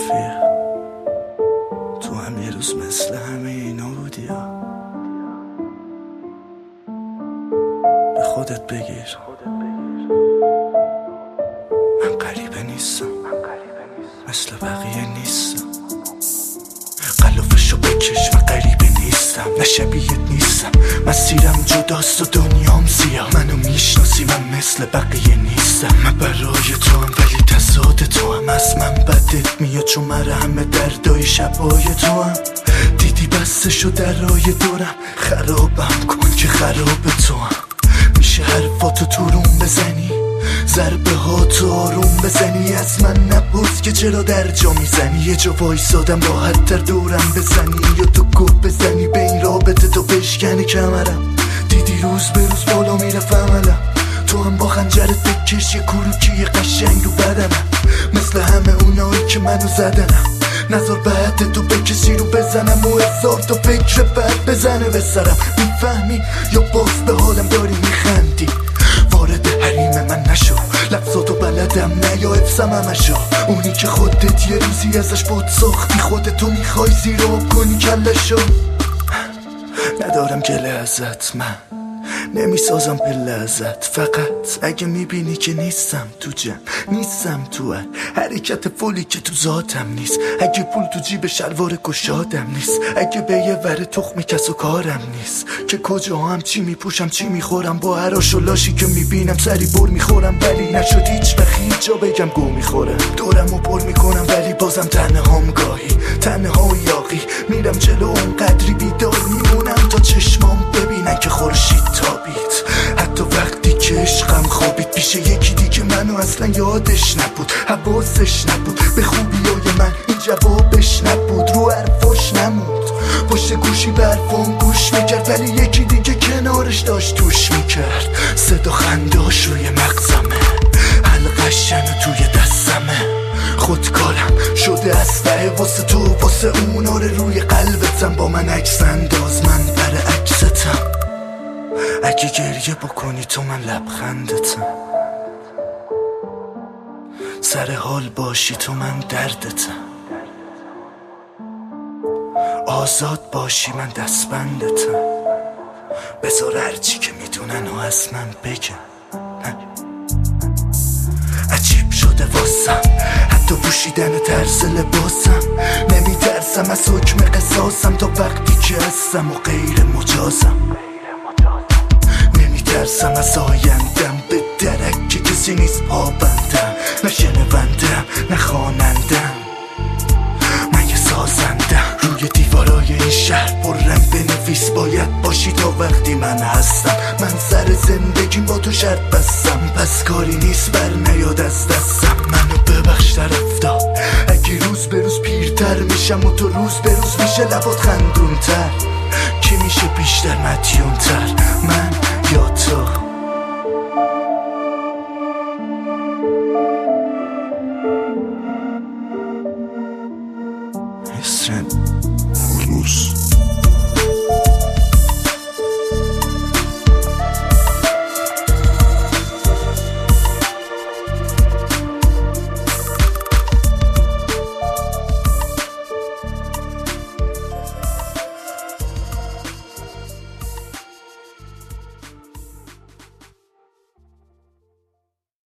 رفیق، تو هم یه روز مثل همه اینا بودی یا؟ به خودت بگیر من غریبه نیستم، مثل بقیه نیستم. قلافشو بکش، من غریبه نیستم، نه شبیهت نیستم. مسیرم جداست و دنیام سیاه، منو میشناسی من مثل بقیه نیستم. من برای تو هم ولی تضاد تو هم، از من بدت میاد چون مرهم دردای شبای تو هم. دیدی بستشو درای دورم، خرابم کن که خراب تو هم. میشه حرفاتو تو روم بزنی، ضربه ها تو آروم بزنی، از من نپرس که چرا در جا میزنی. یه جا وایسادم راحت تر دورم بزنی، یا تو گفت بزنی به این رابطه تو بشکنی کمرم. دیدی روز به روز بالا میرفت عملم، تو هم با خنجرت بکش یه کروکی قشنگ رو بدنم، مثل همه اونایی که منو زدنم. نظر بعد تو بکشی رو بزنم و هزار تا فکر بد بزنه به سرم. میفهمی یا باز به حالم داری میخندی؟ وارد حریم من نشو، لفظاتو بلدم نه یا افسم همشو. اونی که خودت یه روزی ازش بود ساختی، خودتو میخوای زیر آب کنی کلشو. ندارم گله ازت، من نمیسازم پله ازت، فقط اگه میبینی که نیستم تو جمع، نیستم تو حرکت فولی که تو ذاتم نیست. اگه پول تو جیب شلوار گشادم نیست، اگه به یه ور تخمی کس و کارم نیست. که کجا هم چی میپوشم چی میخورم، با هراش و لاشی که میبینم سری بر میخورم. ولی نشد هیچ وقت هیچ جا بگم گو میخورم. دورم و پر میکنم ولی بازم تنهام، گاهی تنها و یاقی میرم جلو، اونقدری بیدار میمونم تا چشمام ببینن که خورشید تابید. حتی وقتی که عشقم خوابید پیش یکی دیگه منو اصلا یادش نبود، حواسش نبود به خوبیای من، این جوابش نبود، رو حرفاش نمود. پشت گوشی به حرفام گوش میکرد ولی یکی دیگه کنارش داشت توش میکرد. صدا خنداش روی مغزمه، حلقشن توی دستمه. خودکارم شده اسلحه واسه تو واسه اون، آره روی قلبتم. با من عکس انداز، من برعکستم. اگه گریه بکنی تو من لبخندتم، سر حال باشی تو من دردتم، آزاد باشی من دستبندتم. بذار هرچی که میدونن و از من بگن. عجیب شده واسم حتی پوشیدن طرز لباسم، نمیترسم از حکم قصاصم تا وقتی که هستم و غیر مجازم. نمیترسم از آیندم، به درک که کسی نیست پابندم، نه شنوندم نه خوانندم، من یه سازندم. روی دیوارای این شهر پررم بنویس باید باشی تا وقتی من هستم. من سر زندگیم با تو شرط بستم، پس کاری نیست بر نیاد از دستم. منو ببخش طرفدار اگه روز به روز پیرتر میشم و تو روز به روز میشه لبات خندونتر. کی میشه بیشتر مدیونتر، من یا تو؟